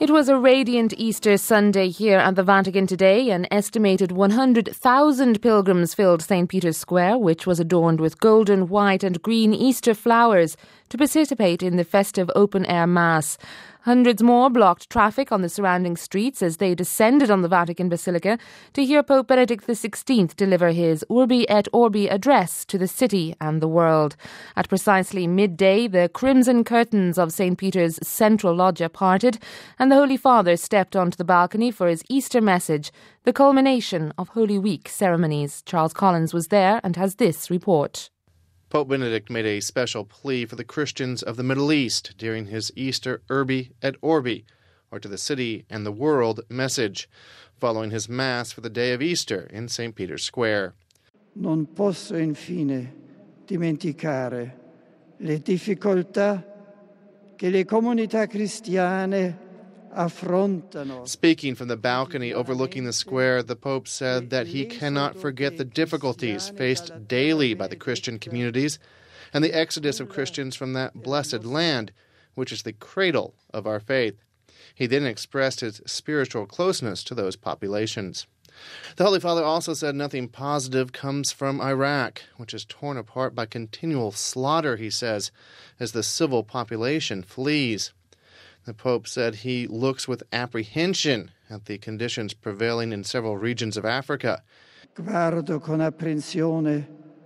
It was a radiant Easter Sunday here at the Vatican today. An estimated 100,000 pilgrims filled St. Peter's Square, which was adorned with golden, white and green Easter flowers, to participate in the festive open-air Mass. Hundreds more blocked traffic on the surrounding streets as they descended on the Vatican Basilica to hear Pope Benedict XVI deliver his Urbi et Orbi address to the city and the world. At precisely midday, the crimson curtains of St. Peter's central loggia parted, and the Holy Father stepped onto the balcony for his Easter message, the culmination of Holy Week ceremonies. Charles Collins was there and has this report. Pope Benedict made a special plea for the Christians of the Middle East during his Easter Urbi et Orbi, or to the city and the world message, following his Mass for the day of Easter in St. Peter's Square. Non posso infine dimenticare le difficoltà che le comunità cristiane affrontano. Speaking from the balcony overlooking the square, the Pope said that he cannot forget the difficulties faced daily by the Christian communities and the exodus of Christians from that blessed land, which is the cradle of our faith. He then expressed his spiritual closeness to those populations. The Holy Father also said nothing positive comes from Iraq, which is torn apart by continual slaughter, he says, as the civil population flees. The Pope said he looks with apprehension at the conditions prevailing in several regions of Africa. Guardo con apprensione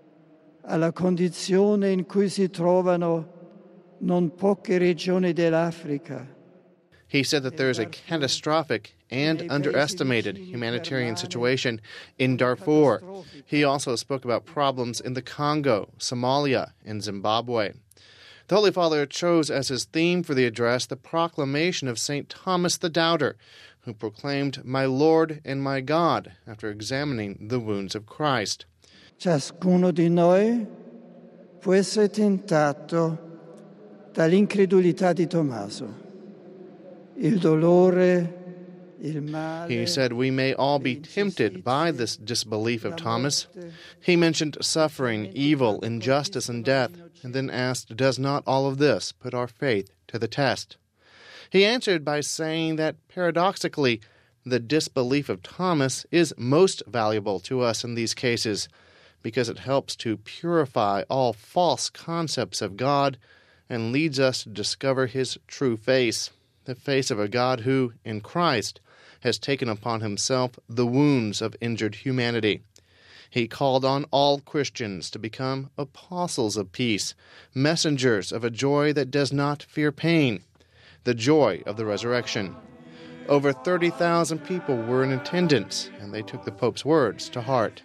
alla condizione in cui si trovano non poche regioni dell'Africa. He said that there is a catastrophic and underestimated humanitarian situation in Darfur. He also spoke about problems in the Congo, Somalia, and Zimbabwe. The Holy Father chose as his theme for the address the proclamation of St. Thomas the Doubter, who proclaimed, "My Lord and my God," after examining the wounds of Christ. Ciascuno di noi può essere tentato dall'incredulità di Tommaso. Il dolore, il male. He said we may all be tempted by this disbelief of Thomas. He mentioned suffering, evil, injustice, and death, and then asked, does not all of this put our faith to the test? He answered by saying that, paradoxically, the disbelief of Thomas is most valuable to us in these cases because it helps to purify all false concepts of God and leads us to discover his true face, the face of a God who, in Christ, has taken upon himself the wounds of injured humanity. He called on all Christians to become apostles of peace, messengers of a joy that does not fear pain, the joy of the resurrection. Over 30,000 people were in attendance, and they took the Pope's words to heart.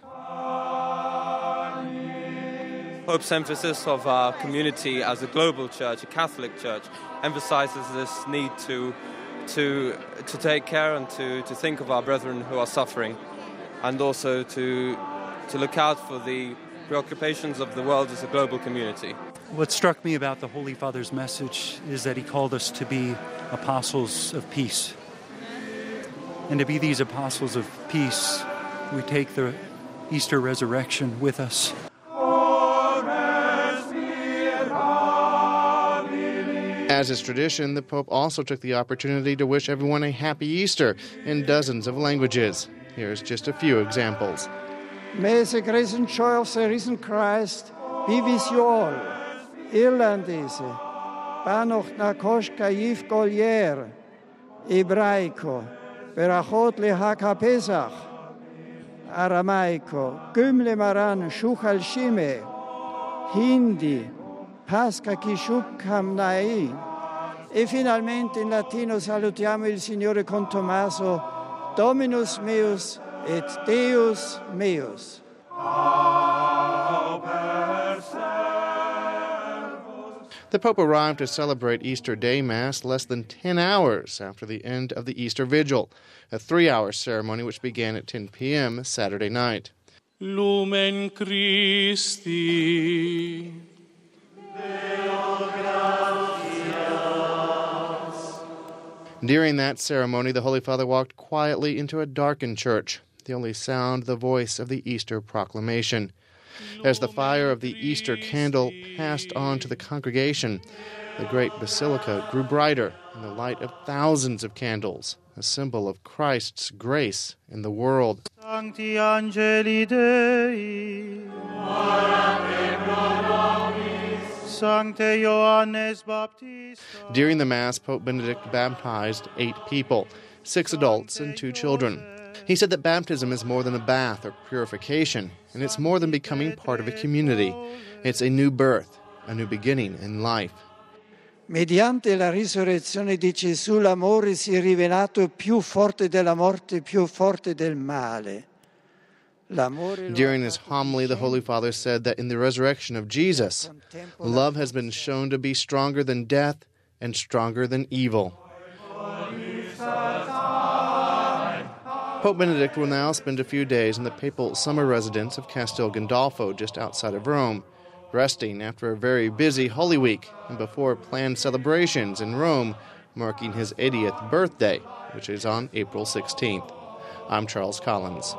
Pope's emphasis of our community as a global church, a Catholic church, emphasizes this need to take care and to think of our brethren who are suffering, and also to look out for the preoccupations of the world as a global community. What struck me about the Holy Father's message is that he called us to be apostles of peace. And to be these apostles of peace, we take the Easter resurrection with us. As is tradition, the Pope also took the opportunity to wish everyone a happy Easter in dozens of languages. Here's just a few examples. Mese risen joy of the risen Christ be with you all. Irlandese, Banoch Nakoshka Yif Golier, Ebraico, Berachot Lehaka Pesach, Aramaico, Gümle Maran Shuchal Shime, Hindi, Pasca Kishuk Kamnai. E finalmente in latino salutiamo il Signore con Tommaso, Dominus meus et Deus meus. The Pope arrived to celebrate Easter Day Mass less than 10 hours after the end of the Easter Vigil, a 3-hour ceremony which began at 10 p.m. Saturday night. Lumen Christi. During that ceremony, the Holy Father walked quietly into a darkened church, the only sound the voice of the Easter proclamation. As the fire of the Easter candle passed on to the congregation, The great basilica grew brighter in the light of thousands of candles, a symbol of Christ's grace in the world. Sancti Angeli Dei, Sancte Ioannes Baptista. During the Mass, Pope Benedict baptized 8 people, 6 adults and 2 children. He said that baptism is more than a bath or purification, and it's more than becoming part of a community. It's a new birth, a new beginning in life. Mediante la risurrezione di Gesù l'amore si è rivelato più forte della morte, più forte del male. During his homily, the Holy Father said that in the resurrection of Jesus, love has been shown to be stronger than death and stronger than evil. Pope Benedict will now spend a few days in the papal summer residence of Castel Gandolfo, just outside of Rome, resting after a very busy Holy Week and before planned celebrations in Rome, marking his 80th birthday, which is on April 16th. I'm Charles Collins.